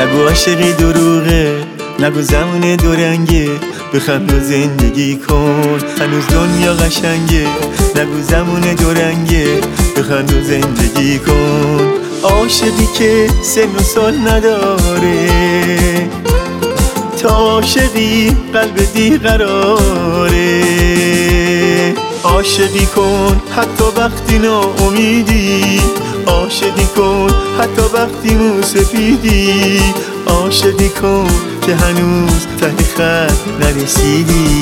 نگو عاشقی دروغه، نگو زمان دورنگه، بخند و زندگی کن هنوز دنیا قشنگه. نگو زمان دورنگه، بخند و زندگی کن. عاشقی که سن و سال نداره، تا عاشقی قلب دی قراره. عاشقی کن حتی وقتی ناامیدی، عاشقی کن حتی وقتی موسفیدی. عاشقی کن که هنوز ته خط نرسیدی.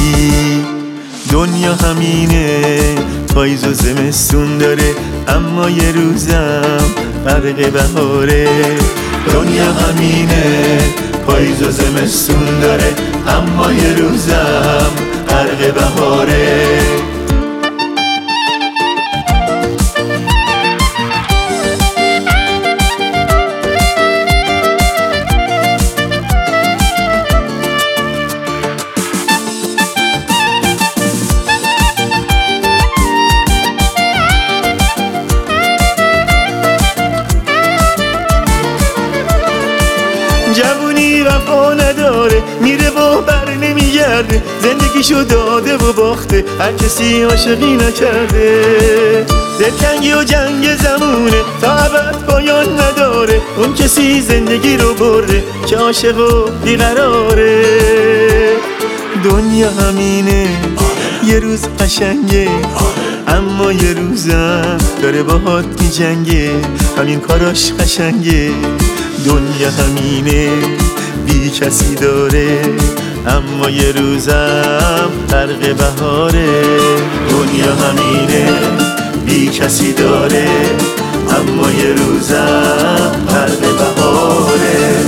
دنیا همینه، پاییز و زمستون داره، اما یه روزم غرق بهاره. دنیا همینه، پاییز و زمستون داره، اما یه روزم غرق بهاره. جوونی وفا نداره، میره و بر نمیگرده، زندگیشو داده و باخته، هر کسی عاشقی نکرده. دلتنگی و جنگ زمونه، تا ابد پایان نداره، اون کسی زندگی رو برده که عاشق و بیقراره. دنیا همینه، یه روز قشنگه، اما یه روزم داره باهات میجنگه، همین کاراش قشنگه. دنیا همینه، بی کسی داره، اما یه روزم غرق بهاره. دنیا همینه، بی کسی داره، اما یه روزم غرق بهاره.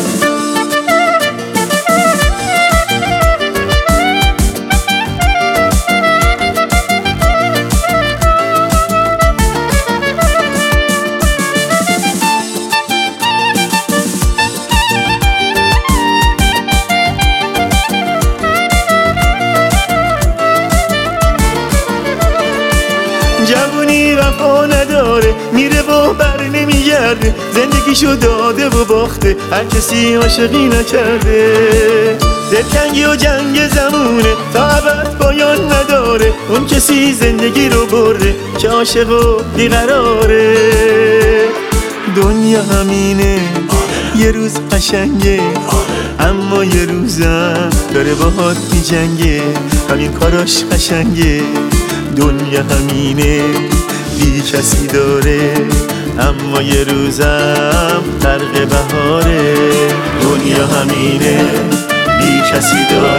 جوونی وفا نداره، میره و بر نمیگرده، زندگیشو داده و باخته، هر کسی عاشقی نکرده. دلتنگی و جنگ زمونه، تا ابد پایان نداره، اون کسی زندگی رو برده که عاشق و بیقراره. دنیا همینه، یه روز قشنگه، اما یه روزم داره باهات میجنگه، همین کاراش قشنگه. دنیا همینه، بی کسی داره، اما یه روزم غرق بهاره. دنیا همینه، بی کسی داره.